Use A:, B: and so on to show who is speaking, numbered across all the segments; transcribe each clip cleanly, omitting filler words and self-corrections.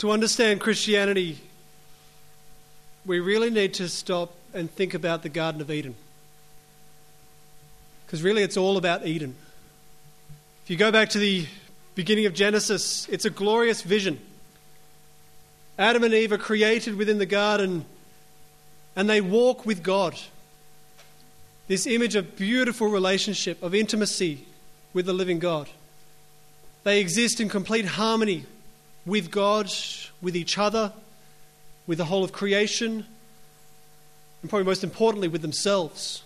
A: To understand Christianity, we really need to stop and think about the Garden of Eden. Because really it's all about Eden. If you go back to the beginning of Genesis, it's a glorious vision. Adam and Eve are created within the garden and they walk with God. This image of beautiful relationship, of intimacy with the living God. They exist in complete harmony with God, with each other, with the whole of creation, and probably most importantly with themselves.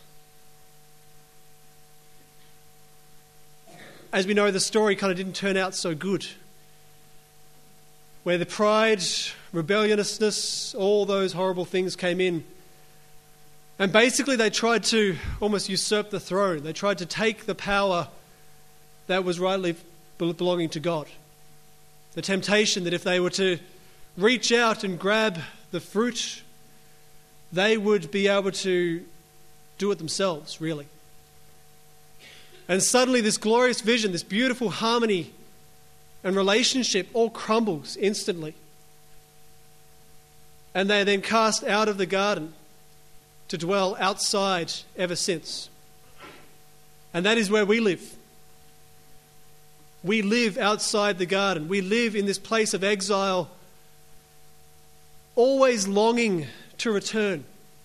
A: As we know, the story kind of didn't turn out so good. Where the pride, rebelliousness, all those horrible things came in. And basically they tried to almost usurp the throne. They tried to take the power that was rightly belonging to God. The temptation that if they were to reach out and grab the fruit, they would be able to do it themselves, really. And suddenly this glorious vision, this beautiful harmony and relationship all crumbles instantly. And they are then cast out of the garden to dwell outside ever since. And that is where we live. We live outside the garden. We live in this place of exile, always longing to return.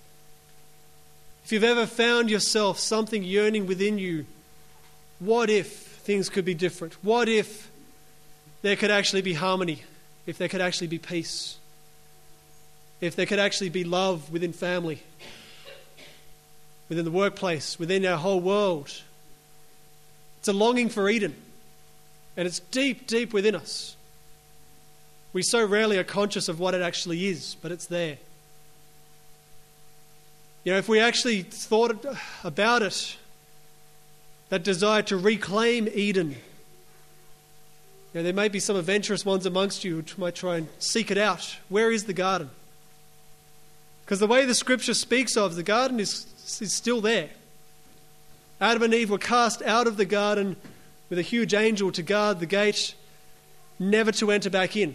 A: If you've ever found yourself something yearning within you, what if things could be different? What if there could actually be harmony? If there could actually be peace? If there could actually be love within family, within the workplace, within our whole world? It's a longing for Eden. And it's deep, deep within us. We so rarely are conscious of what it actually is, but it's there. You know, if we actually thought about it, that desire to reclaim Eden. You know, there may be some adventurous ones amongst you who might try and seek it out. Where is the garden? Because the way the scripture speaks of the garden is still there. Adam and Eve were cast out of the garden with a huge angel to guard the gate, never to enter back in.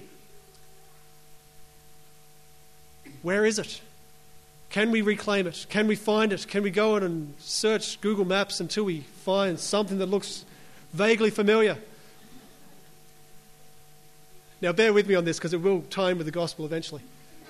A: Where is it? Can we reclaim it? Can we find it? Can we go in and search Google Maps until we find something that looks vaguely familiar? Now bear with me on this because it will tie in with the gospel eventually.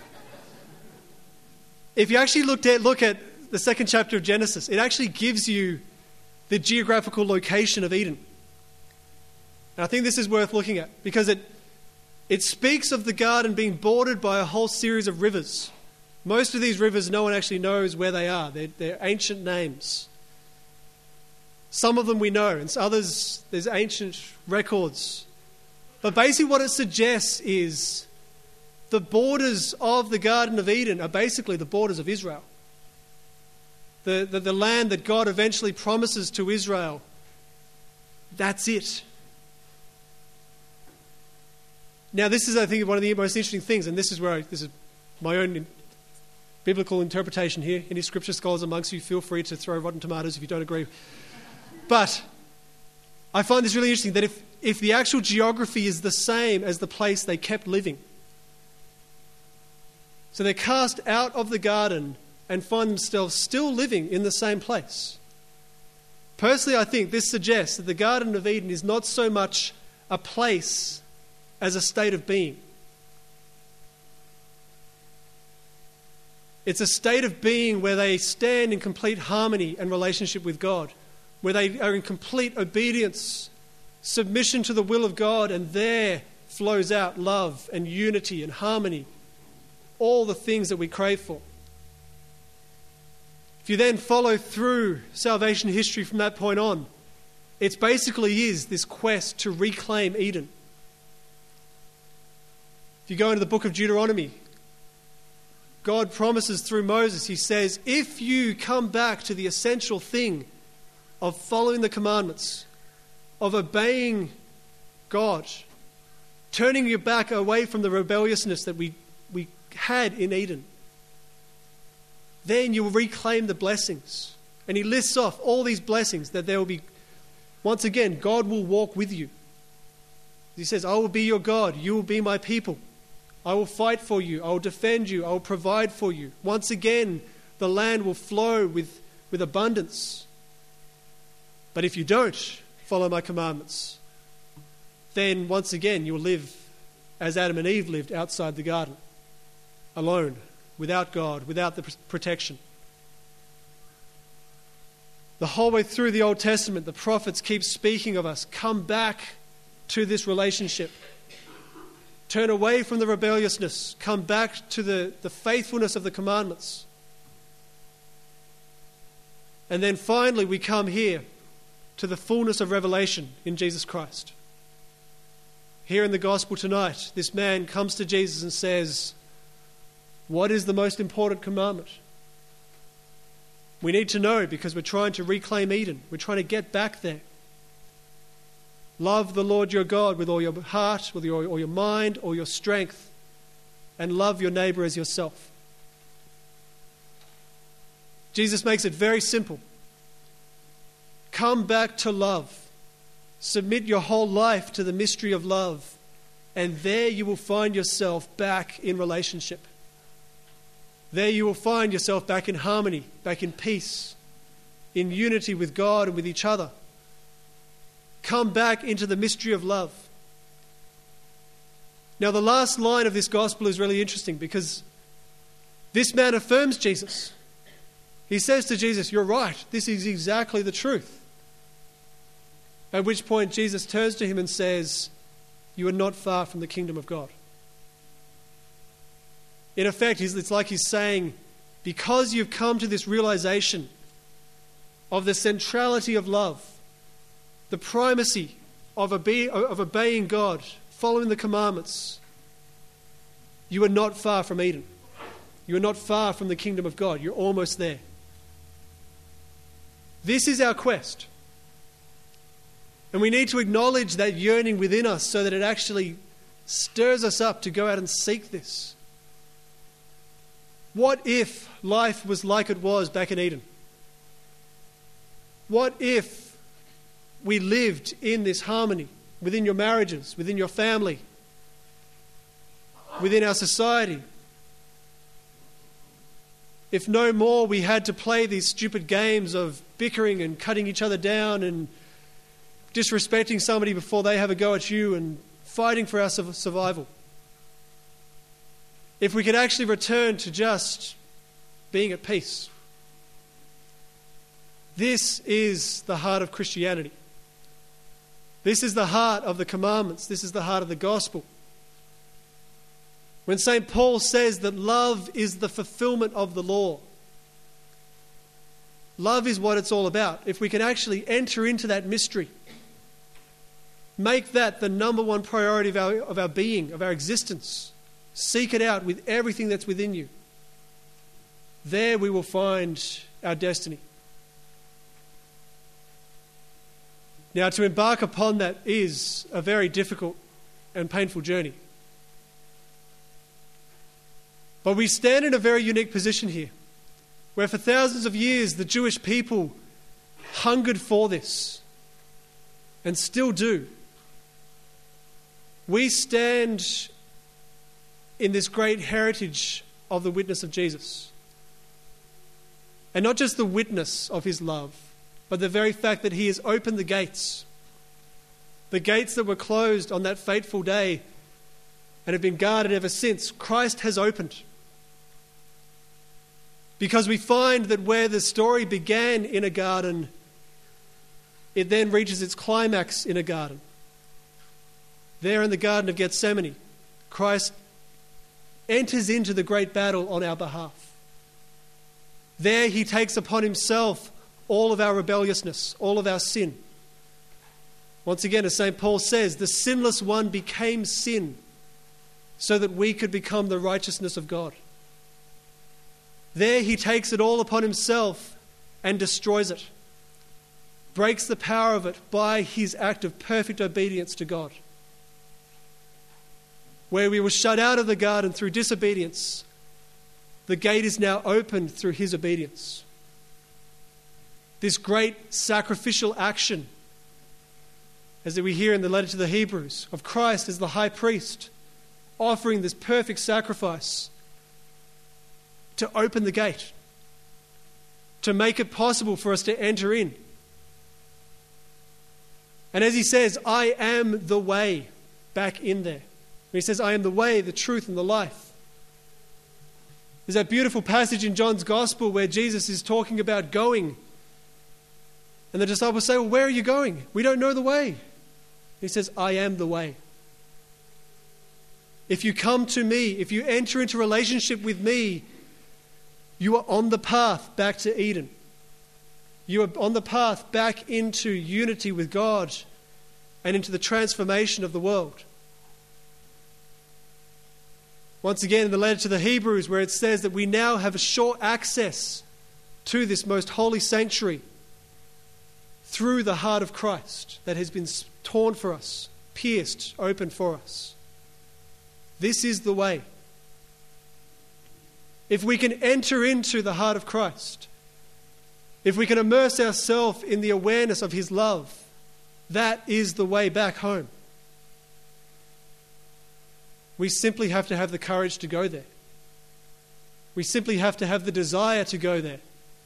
A: If you actually look at the second chapter of Genesis, it actually gives you the geographical location of Eden. And I think this is worth looking at because it speaks of the garden being bordered by a whole series of rivers. Most of these rivers, no one actually knows where they are. They're ancient names. Some of them we know, and others, there's ancient records. But basically what it suggests is the borders of the Garden of Eden are basically the borders of Israel. The land that God eventually promises to Israel, that's it. Now this is, I think, one of the most interesting things, and this is my own biblical interpretation here. Any scripture scholars amongst you, feel free to throw rotten tomatoes if you don't agree. But I find this really interesting, that if the actual geography is the same as the place they kept living, so they're cast out of the garden and find themselves still living in the same place. Personally, I think this suggests that the Garden of Eden is not so much a place as a state of being. It's a state of being where they stand in complete harmony and relationship with God, where they are in complete obedience, submission to the will of God, and there flows out love and unity and harmony, all the things that we crave for. If you then follow through salvation history from that point on, it basically is this quest to reclaim Eden. If you go into the book of Deuteronomy, God promises through Moses, he says, if you come back to the essential thing of following the commandments, of obeying God, turning your back away from the rebelliousness that we had in Eden, then you will reclaim the blessings. And he lists off all these blessings that there will be, once again, God will walk with you. He says, I will be your God, you will be my people. I will fight for you. I will defend you. I will provide for you. Once again, the land will flow with abundance. But if you don't follow my commandments, then once again you will live as Adam and Eve lived outside the garden, alone, without God, without the protection. The whole way through the Old Testament, the prophets keep speaking of us. Come back to this relationship. Turn away from the rebelliousness. Come back to the faithfulness of the commandments. And then finally we come here to the fullness of revelation in Jesus Christ. Here in the gospel tonight, this man comes to Jesus and says, what is the most important commandment? We need to know because we're trying to reclaim Eden. We're trying to get back there. Love the Lord your God with all your heart, with all your mind, all your strength, and love your neighbor as yourself. Jesus makes it very simple. Come back to love. Submit your whole life to the mystery of love, and there you will find yourself back in relationship. There you will find yourself back in harmony, back in peace, in unity with God and with each other. Come back into the mystery of love. Now, the last line of this gospel is really interesting because this man affirms Jesus. He says to Jesus, you're right, this is exactly the truth. At which point Jesus turns to him and says, you are not far from the kingdom of God. In effect, it's like he's saying, because you've come to this realization of the centrality of love, the primacy of obeying God, following the commandments, you are not far from Eden. You are not far from the kingdom of God. You're almost there. This is our quest. And we need to acknowledge that yearning within us so that it actually stirs us up to go out and seek this. What if life was like it was back in Eden? What if we lived in this harmony within your marriages, within your family, within our society? If no more we had to play these stupid games of bickering and cutting each other down and disrespecting somebody before they have a go at you and fighting for our survival. If we could actually return to just being at peace. This is the heart of Christianity. This is the heart of the commandments. This is the heart of the gospel. When St. Paul says that love is the fulfillment of the law, love is what it's all about. If we can actually enter into that mystery, make that the number one priority of our being, of our existence, seek it out with everything that's within you, there we will find our destiny. Now, to embark upon that is a very difficult and painful journey. But we stand in a very unique position here, where for thousands of years the Jewish people hungered for this and still do. We stand in this great heritage of the witness of Jesus. And not just the witness of his love, but the very fact that he has opened the gates that were closed on that fateful day and have been guarded ever since. Christ has opened. Because we find that where the story began in a garden, it then reaches its climax in a garden. There in the Garden of Gethsemane, Christ enters into the great battle on our behalf. There he takes upon himself all of our rebelliousness, all of our sin. Once again, as St. Paul says, the sinless one became sin so that we could become the righteousness of God. There he takes it all upon himself and destroys it, breaks the power of it by his act of perfect obedience to God. Where we were shut out of the garden through disobedience, the gate is now opened through his obedience. This great sacrificial action, as we hear in the letter to the Hebrews, of Christ as the high priest, offering this perfect sacrifice to open the gate, to make it possible for us to enter in. And as he says, I am the way back in there. He says, I am the way, the truth, and the life. There's that beautiful passage in John's Gospel where Jesus is talking about going. And the disciples say, well, where are you going? We don't know the way. He says, I am the way. If you come to me, if you enter into relationship with me, you are on the path back to Eden. You are on the path back into unity with God and into the transformation of the world. Once again, in the letter to the Hebrews, where it says that we now have a sure access to this most holy sanctuary through the heart of Christ that has been torn for us, pierced open for us. This is the way. If we can enter into the heart of Christ, if we can immerse ourselves in the awareness of his love, that is the way back home. We simply have to have the courage to go there. We simply have to have the desire to go there.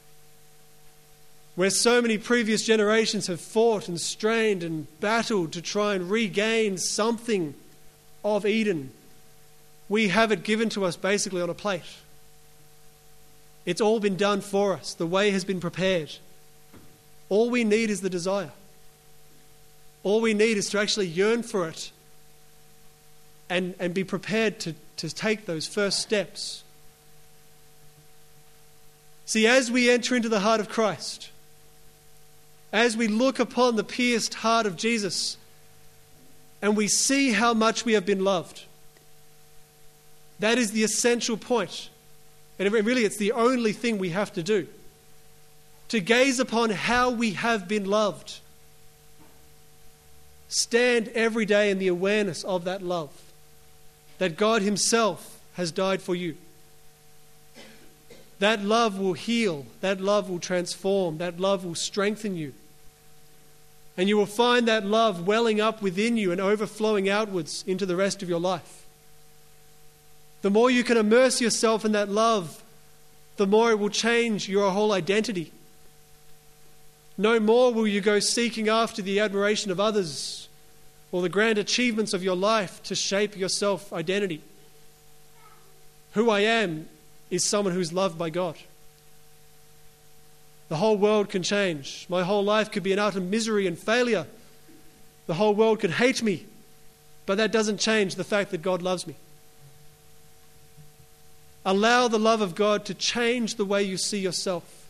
A: Where so many previous generations have fought and strained and battled to try and regain something of Eden, we have it given to us basically on a plate. It's all been done for us. The way has been prepared. All we need is the desire. All we need is to actually yearn for it and be prepared to take those first steps. See, as we enter into the heart of Christ, as we look upon the pierced heart of Jesus, and we see how much we have been loved, that is the essential point. And really, it's the only thing we have to do. To gaze upon how we have been loved. Stand every day in the awareness of that love. That God himself has died for you. That love will heal. That love will transform. That love will strengthen you. And you will find that love welling up within you and overflowing outwards into the rest of your life. The more you can immerse yourself in that love, the more it will change your whole identity. No more will you go seeking after the admiration of others or the grand achievements of your life to shape your self-identity. Who I am is someone who's loved by God. The whole world can change. My whole life could be an utter misery and failure. The whole world could hate me, but that doesn't change the fact that God loves me. Allow the love of God to change the way you see yourself.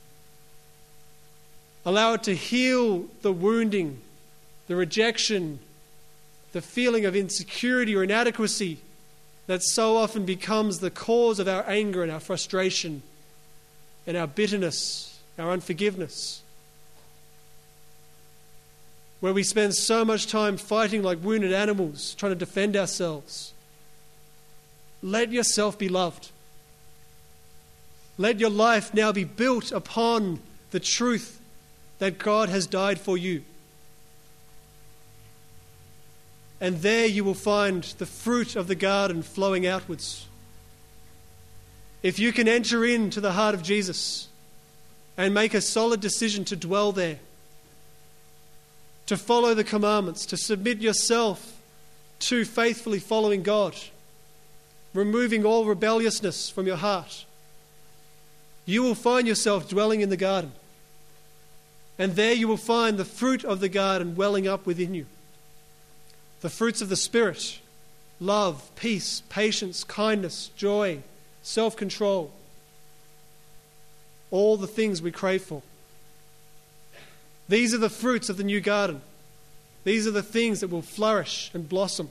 A: Allow it to heal the wounding, the rejection, the feeling of insecurity or inadequacy that so often becomes the cause of our anger and our frustration and our bitterness, our unforgiveness. Where we spend so much time fighting like wounded animals, trying to defend ourselves. Let yourself be loved. Let your life now be built upon the truth that God has died for you. And there you will find the fruit of the garden flowing outwards. If you can enter into the heart of Jesus and make a solid decision to dwell there, to follow the commandments, to submit yourself to faithfully following God, removing all rebelliousness from your heart, you will find yourself dwelling in the garden. And there you will find the fruit of the garden welling up within you. The fruits of the Spirit: love, peace, patience, kindness, joy, self-control. All the things we crave for. These are the fruits of the new garden. These are the things that will flourish and blossom.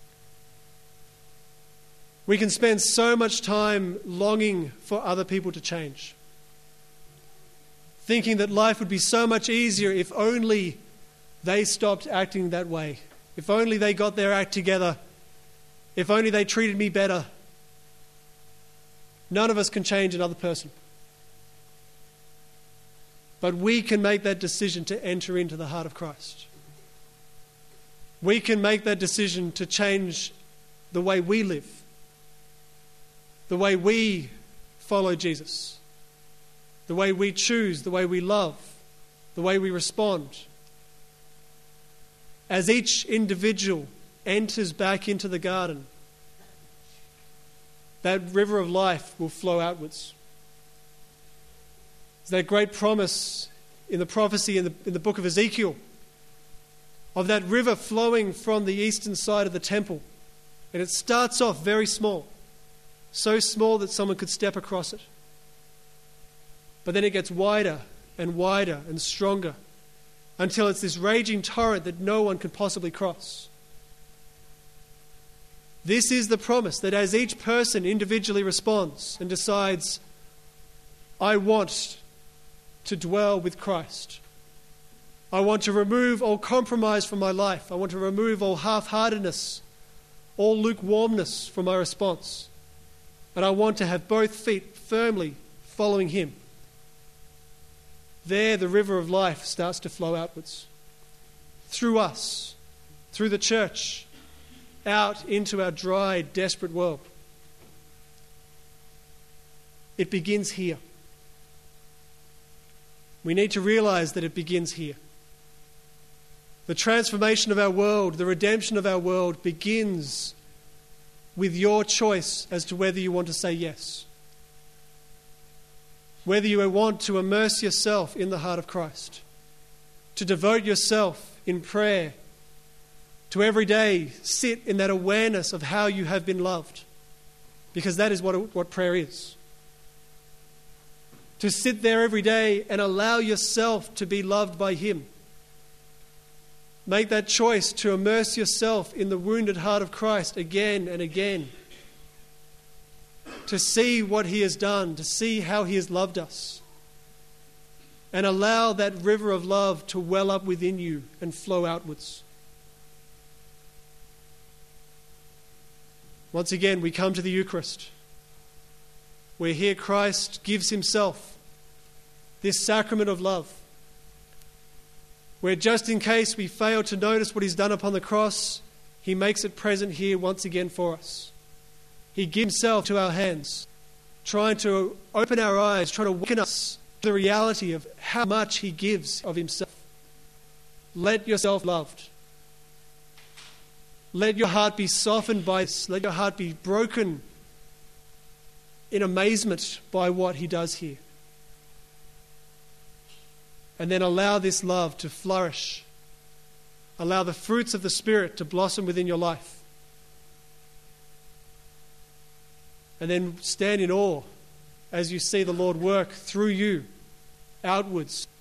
A: We can spend so much time longing for other people to change. Thinking that life would be so much easier if only they stopped acting that way. If only they got their act together. If only they treated me better. None of us can change another person. But we can make that decision to enter into the heart of Christ. We can make that decision to change the way we live, the way we follow Jesus, the way we choose, the way we love, the way we respond. As each individual enters back into the garden, that river of life will flow outwards. There's that great promise in the prophecy in the book of Ezekiel of that river flowing from the eastern side of the temple. And it starts off very small, so small that someone could step across it. But then it gets wider and wider and stronger until it's this raging torrent that no one can possibly cross. This is the promise, that as each person individually responds and decides, I want to dwell with Christ. I want to remove all compromise from my life. I want to remove all half-heartedness, all lukewarmness from my response. And I want to have both feet firmly following Him. There the river of life starts to flow outwards. Through us, through the church, out into our dry, desperate world. It begins here. We need to realize that it begins here. The transformation of our world, the redemption of our world begins with your choice as to whether you want to say yes. Whether you want to immerse yourself in the heart of Christ, to devote yourself in prayer, to every day sit in that awareness of how you have been loved, because that is what prayer is. To sit there every day and allow yourself to be loved by Him. Make that choice to immerse yourself in the wounded heart of Christ again and again. To see what He has done, to see how He has loved us. And allow that river of love to well up within you and flow outwards. Once again, we come to the Eucharist, where here Christ gives Himself, this sacrament of love, where just in case we fail to notice what He's done upon the cross, He makes it present here once again for us. He gives Himself to our hands, trying to open our eyes, trying to awaken us to the reality of how much He gives of Himself. Let yourself loved. Let your heart be softened by this. Let your heart be broken in amazement by what He does here. And then allow this love to flourish. Allow the fruits of the Spirit to blossom within your life. And then stand in awe as you see the Lord work through you outwards